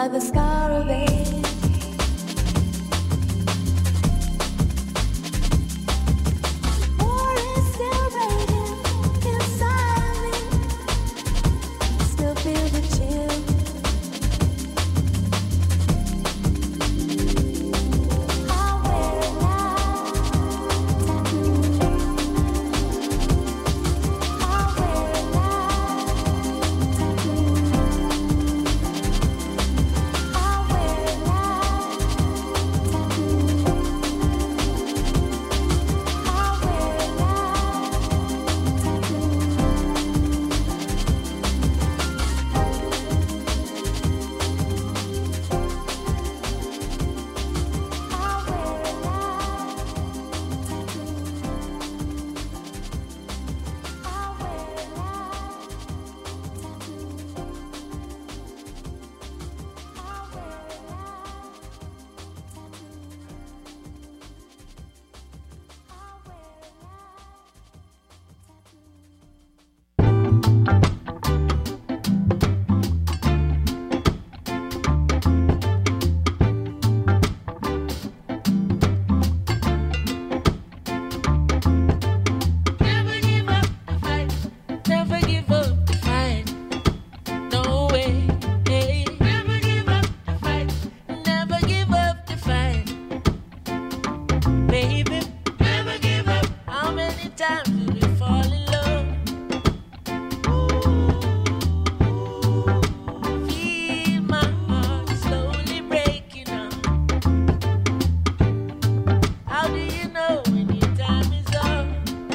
by the scar of age. War is still raging inside me. Still feel the chill. I wear a light tattoo. I wear a light tattoo. I wear a light tattoo. I wear a light Never give up the fight. Never give up the fight. No way. Hey. Never give up the fight. Never give up the fight. Baby, never give up. How many times will we fall in love? Feel my heart slowly breaking up. How do you know when your time is up?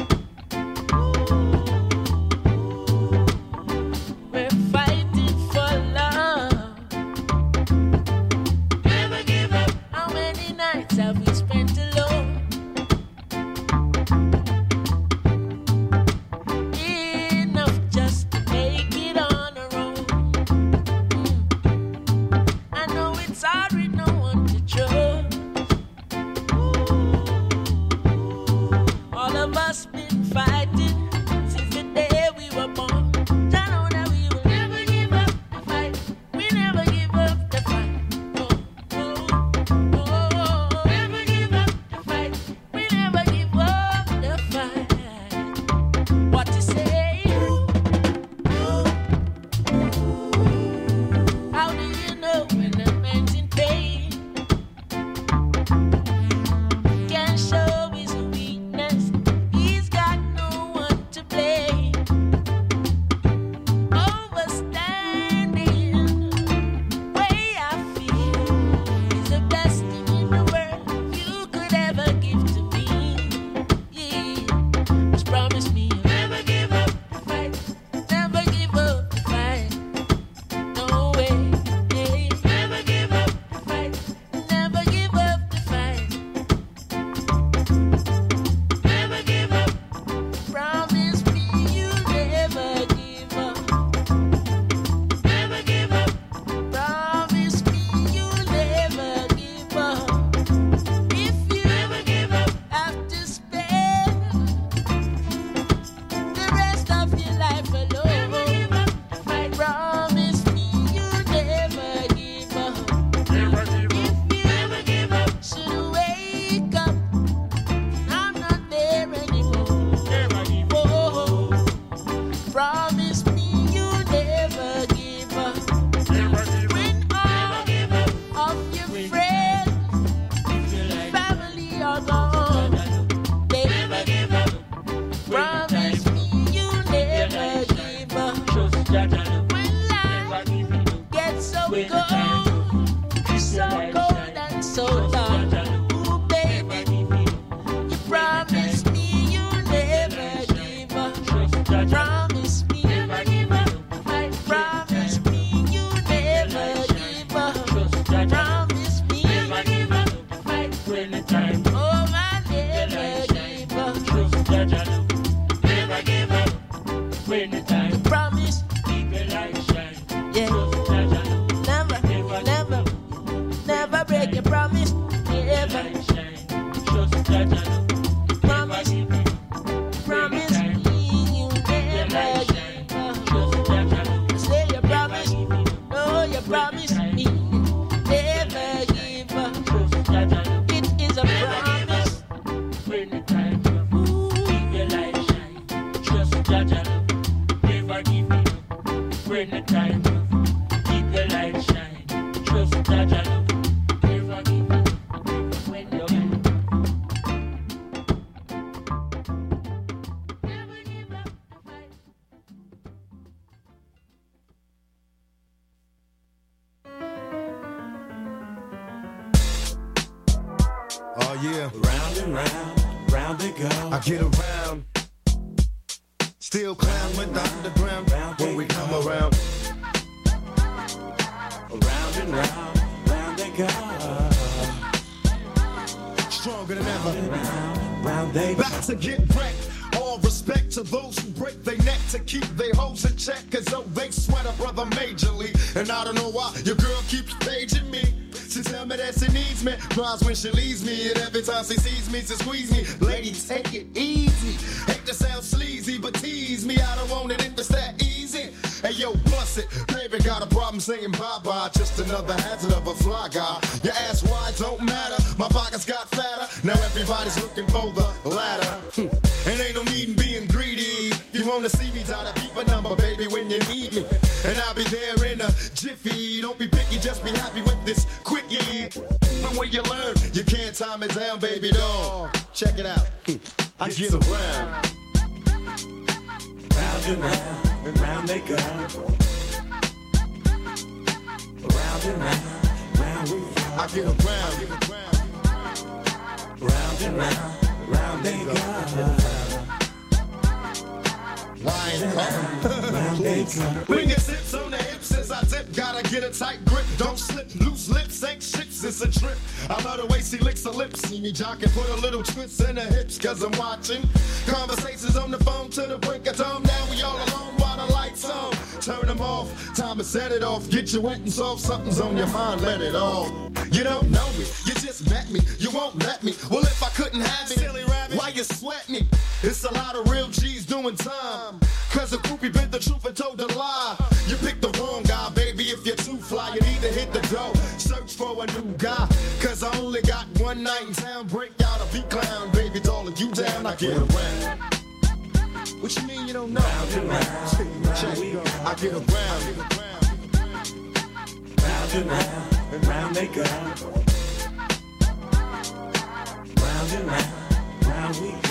We're fighting for love. Never give up. How many nights have we spent alone? Enough just to make it on our own. I know it's hard with no one to trust. All of us been fighting since the day we were born. I know that we will never give up the fight. We never give up the fight. Oh, oh, oh. Never give up the fight. We never give up the fight. What you say? How do you know when a man's in pain? Can't show his weakness. He's got no one to blame. Overstanding way I feel is the best thing in the world you could ever give to me. Yeah, just promise me you'll never give up the fight. Never give up the fight. No way. Yeah, never give up the fight. Never give up the fight. Never give up. Promise me you'll never give up. Never give up. Promise me you'll never give up. If you never give up, have to spend the rest of your life alone. Never give up the fight. Promise me you'll never give up. Never give If you never give up, should wake up. I'm not there anymore. Never give up. Oh, promise me you'll never give up. Never give up. When all of your friends, family are gone, never give up. Promise me you'll never give up. When life gets so cold, so cold and so dark, ooh baby, you promise me you'll never give up. Promise me never give up. Promise me you'll never give up. Promise me never give up. Oh, I never give up. Never give up. When the time promise, Keep your light shine. yeah, never, never, never break your promise, never. Light shine. Trust Jaja. Promise, promise me you never give up. Say you promise, oh you promise me. when the time comes. Keep your light shine. Trust that I love. Never give up when the time Never give up the fight. Oh yeah, Round and round, round they go. I get around. Still clown with the underground when we come around. Round and round, round they go. Stronger than ever. Round they go. Back to get wrecked. All respect to those who break their neck to keep their hoes in check. Cause though they sweat a brother majorly. And I don't know why your girl keeps paging me. She tell me that she needs me, cries when she leaves me, and every time she sees me, she squeeze me. Lady, take it easy. Hate to sound sleazy, but tease me. I don't want it if it's that easy. Hey yo, bust it. Baby got a problem saying bye-bye. Just another hazard of a fly guy. Your ass wide don't matter. My pockets got fatter. Now everybody's looking for the ladder. And ain't no need in being greedy. You wanna see me, try to keep a number, baby, when you need me. And I'll be there in a jiffy. Don't be picky, just be happy with this quickie. And when you learn, you can't time it down, baby doll. Check it out. I get around. Round and round they go. Round and round we go. I get around. Round and round they go. Lion Round they go. Bring your hips on the hips as I dip. Gotta get a tight grip. Don't slip. Loose lips ain't ships. It's a trip. I love the way she licks her lips. See me jocking. Put a little twist in her hips. Cause I'm watching. Conversations on the phone to the brink of dawn. Now we all alone while the lights on. Turn them off. Time to set it off. Get you wet and soft. Something's on your mind. Let it off. You don't know me. You just met me. You won't let me. Well, if I couldn't have it, silly rabbit, why you sweat me? It's a lot of real G's doing time. Cause the groupie bit the truth and told the lie. You picked the wrong guy, baby. If you're too fly, you need to hit the door. Search for a new guy. Cause I only got one night in town. Break out a beat clown, baby. All of you down, I get around. What you mean you don't know? Round and round, Check, I get around. round and round they go. Round and round we go.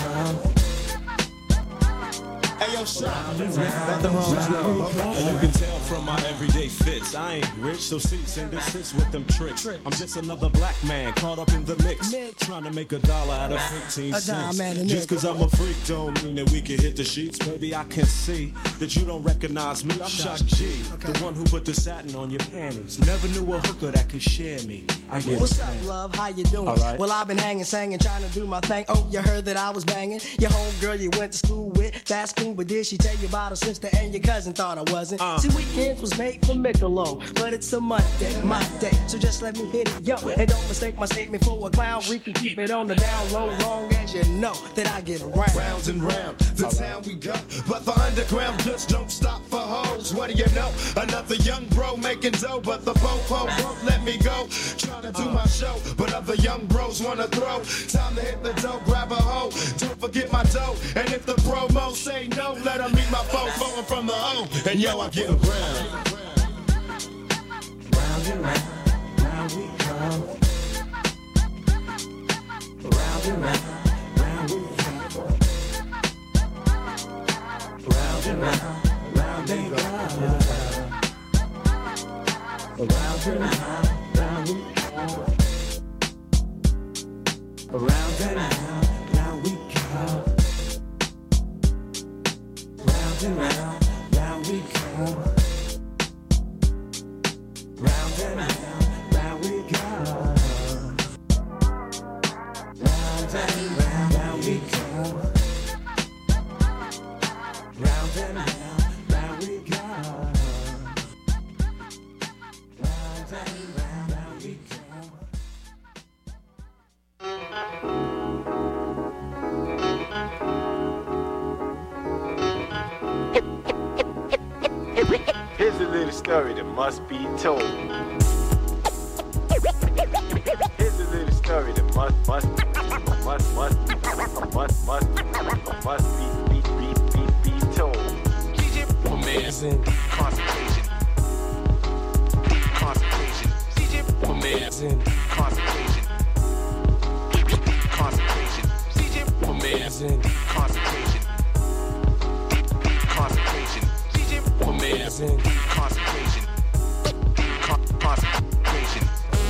Hey, yo, shot. And you can tell from my everyday fits, I ain't rich, so cease and desist with them tricks. I'm just another black man caught up in the mix, trying to make $1 out of 15 cents. Just cause I'm a freak don't mean that we can hit the sheets. Baby, I can see that you don't recognize me. I'm Shock G, the one who put the satin on your panties. Never knew a hooker that could share me. I get What's it. up, love? How you doing? All right. Well, I've been hanging, singing, trying to do my thing. Oh, you heard that I was banging? Your homegirl you went to school with, that's cool, but did she tell you about her sister and your cousin? Thought I wasn't. See, weekends was made for Michelob, but it's a Monday, my day, so just let me hit it, yo. And don't mistake my statement for a clown. We can keep it on the down low, long as you know that I get around. Rounds and round, the town we go. But the underground just don't stop for hoes. What do you know? Another young bro making dough, but the po-po won't let me go. Trying to do my show, but other young bros wanna throw. Time to hit the dough, grab a hoe. Don't forget my dough. And if the promo say no, let them meet my foe, phone from the O. And yo, I get around. Round and round we go. Round and round we go. Round and round they go. Round and round we go. Round and round we go. Round and round we go. Round and round we go. Round and round we go. Round and round we go. Round and round we go. Here's a little story that must be told. Here's a little story that must be told. Amazing. Concentration in concentration. Concentration. CJ, my man. is in Concentration. Concentration. CJ, my man. is in Concentration. Concentration.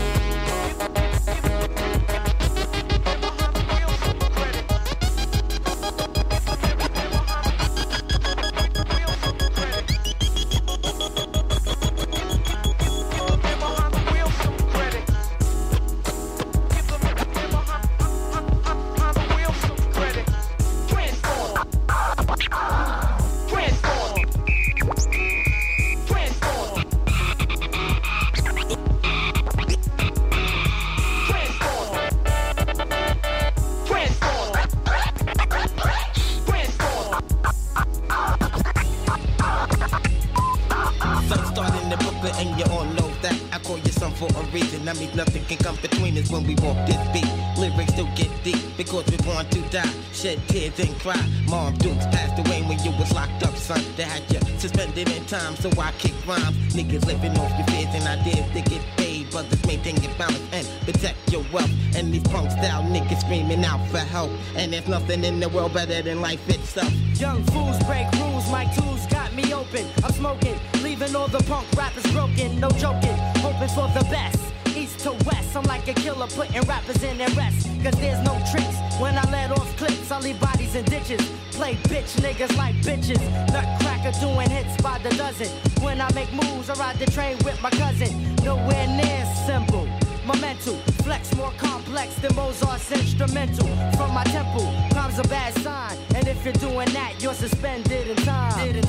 Sun started in the Brooklyn and you all know that I call you son for a reason. That means nothing can come between us when we walk this beat. Lyrics still get deep because we're born to die. Shed tears and cry. Mom Dukes passed away when you was locked up, son. They had you suspended in time, so I kick rhymes. Niggas living off your fears and ideas to get paid. Brothers maintain your balance and protect your wealth. And these punk style niggas screaming out for help. And there's nothing in the world better than life itself. Young fools break rules, my tools got me open. I'm smoking, leaving all the punk rappers broken. No joking, hoping for the best. East to west, I'm like a killer putting rappers in their rest. Cause there's no tricks. When I let off clips, I leave bodies in ditches. Play bitch niggas like bitches. Nutcracker doing hits by the dozen. When I make moves, I ride the train with my cousin. Nowhere near simple. My mental flex more complex than Mozart's instrumental. From my temple, crime's a bad sign. And if you're doing that, you're suspended in time. The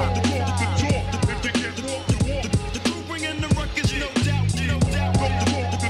crew bringing the ruckus, no doubt, no doubt. The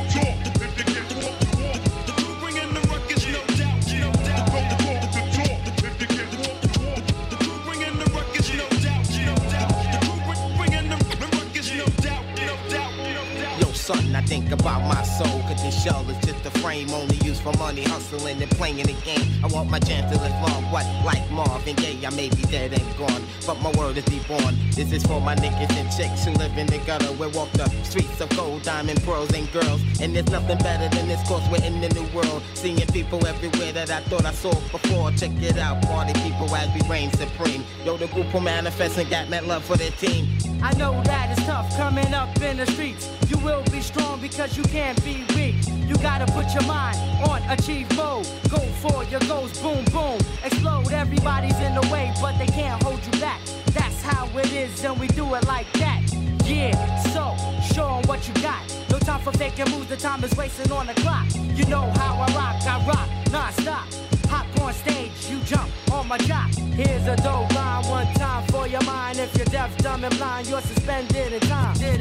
crew bringing the ruckus, no doubt, no doubt. The crew bringing the ruckus, no doubt, no doubt. The crew bringing the ruckus, no doubt, no doubt, no doubt. Yo, son, I think about my soul. Cause this shell is just a frame only used for money, hustling and playing the game. I want my chance to live long, what? Like Marvin Gaye, I may be dead and gone, but my word is reborn. This is for my niggas and chicks who live in the gutter. We walk the streets of gold, diamond, pearls, and girls. And there's nothing better than this, cause we're in the new world. Seeing people everywhere that I thought I saw before. Check it out, party people as we reign supreme. Yo, the group will manifest and got that love for their team. I know that it's tough coming up in the streets. You will be strong because you can't be weak. You gotta put your mind on achieve mode. Go for your goals, boom, boom. Explode, everybody's in the way, but they can't hold you back. That's how it is, and we do it like that. Yeah, so, show 'em what you got. No time for faking moves, the time is wasting on the clock. You know how I rock non-stop. Hop on stage, you jump on my jock. Here's a dope line, one time for your mind. If you're deaf, dumb, and blind, you're suspended in time. The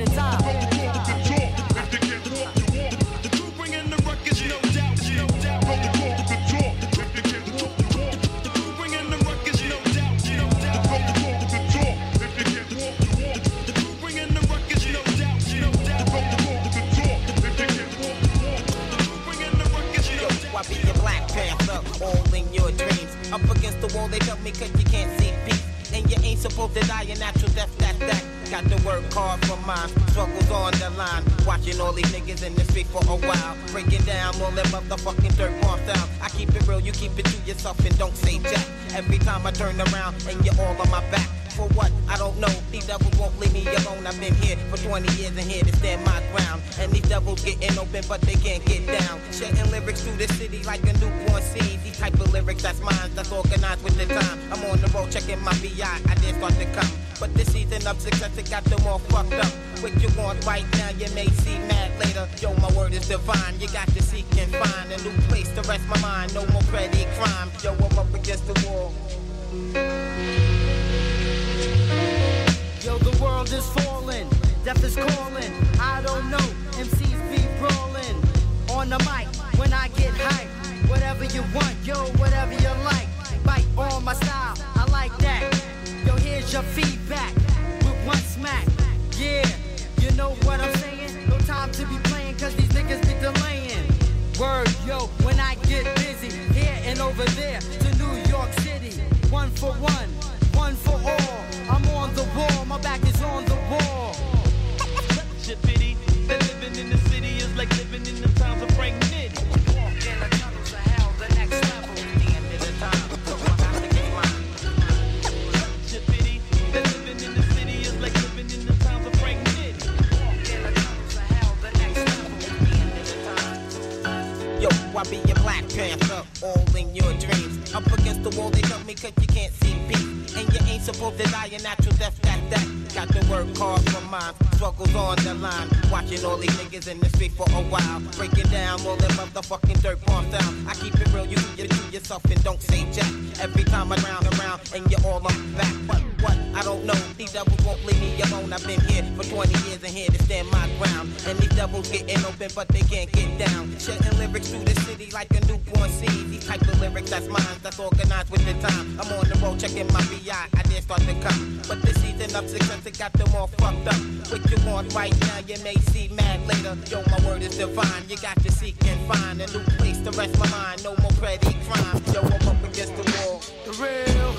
crew bringing the ruckus, no doubt, no doubt. The crew bringing the ruckus, no doubt, no doubt. The crew bringing the ruckus, no doubt, no doubt. The crew bringing the ruckus, no doubt. I be your Black Panther, all in your dreams. Up against the wall, they dump me cause you can't see peace. And you ain't supposed to die a natural death, that's that. Got to work hard for mine, struggles on the line. Watching all these niggas in the street for a while. Breaking down all them motherfucking dirt bomb sound. I keep it real, you keep it to yourself and don't say jack. Every time I turn around and you're all on my back. For what? I don't know. These devils won't leave me alone. I've been here for 20 years and here to stand my ground. And these devils getting open, but they can't get down. Shedding lyrics through the city like a newborn seed. These type of lyrics, that's mine, that's organized with the time. I'm on the road checking my VI, I did start to come. But this season of success, it got them all fucked up. What you want right now, you may see mad later. Yo, my word is divine. You got to seek and find a new place to rest my mind. No more petty crime. Yo, I'm up against the wall. Yo, the world is falling, death is calling. I don't know, MCs be brawling. On the mic, when I get hype, whatever you want, yo, whatever you like. Bite on my style, I like that. Yo, here's your feedback, with one smack. Yeah, you know what I'm saying? No time to be playing, cause these niggas be delaying. Word, yo, when I get busy, here and over there, to New York City. One for one, one for all. I'm on the wall, my back is on the wall. Shippity, living in the city is like living in cause you can't see peace. And you ain't supposed to die a natural death, that. Got to work hard for mine, struggles on the line. Watching all these niggas in the street for a while. Breaking down all them motherfucking dirt bomb down. I keep it real, you do yourself and don't say jack. Every time I round around and you're all on back. What? I don't know. These devils won't leave me alone. I've been here for 20 years and here to stand my ground. And these devils getting open, but they can't get down. Shedding lyrics through the city like a newborn seed. These type of lyrics, that's mine, that's organized with the time. I'm on the road checking my VI, I dare start to come. But the season of success, it got them all fucked up. What you want right now, you may see mad later. Yo, my word is divine. You got to seek and find a new place to rest my mind. No more petty crime. Yo, I'm up against the wall. The real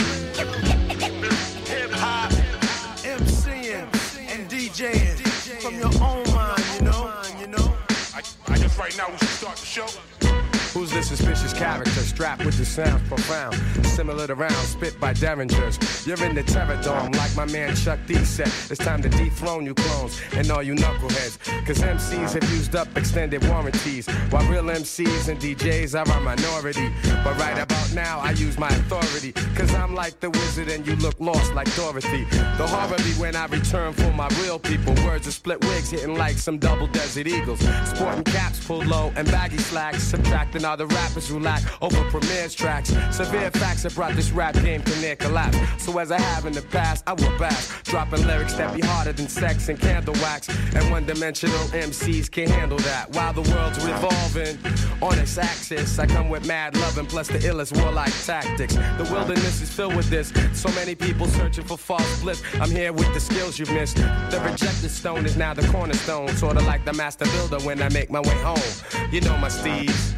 hip-hop MCing and DJing from your own mind, you know. I guess right now we should start the show. Who's this suspicious character strapped with the sounds profound? Similar to rounds spit by derringers. You're in the terror dome like my man Chuck D said. It's time to dethrone you clones and all you knuckleheads. Cause MCs have used up extended warranties, while real MCs and DJs are a minority. But right about now I use my authority, cause I'm like the wizard and you look lost like Dorothy. The horror be when I return for my real people. Words of split wigs hitting like some double desert eagles. Sporting caps pulled low and baggy slacks, subtracting all the rappers who lack over premieres tracks. Severe facts have brought this rap game to near collapse. So as I have in the past, I will bash, dropping lyrics that be harder than sex and candle wax. And one-dimensional MCs can't handle that. While the world's revolving on its axis, I come with mad loving plus the illest warlike tactics. The wilderness is filled with this, so many people searching for false bliss. I'm here with the skills you've missed. The rejected stone is now the cornerstone, sorta like the master builder when I make my way home. You know my steeds.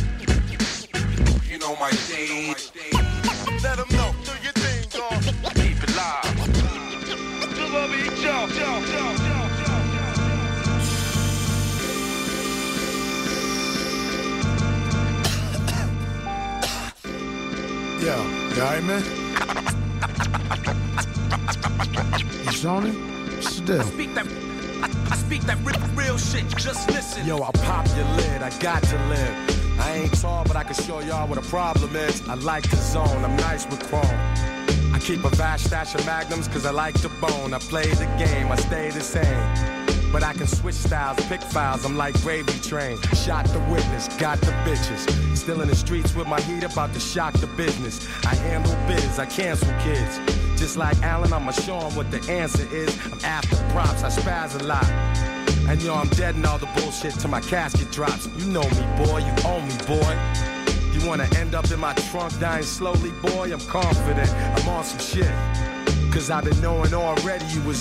You know my thing. Let them know, do your thing, dog. Keep it live. Yo, you alright, man? You zoning? What's the deal? I speak that real shit, just listen. Yo, I'll pop your lid, I got to live. I ain't tall, but I can show y'all what a problem is. I like the zone, I'm nice with chrome. I keep a vast stash of magnums cause I like the bone. I play the game, I stay the same. But I can switch styles, pick files, I'm like gravy train. Shot the witness, got the bitches. Still in the streets with my heat about to shock the business. I handle biz, I cancel kids. Just like Allen, I'ma show 'em what the answer is. I'm after props, I spaz a lot. And yo, I'm dead in all the bullshit till my casket drops. You know me, boy, you own me, boy. You wanna end up in my trunk dying slowly, boy? I'm confident, I'm on some shit. Cause I've been knowing already you was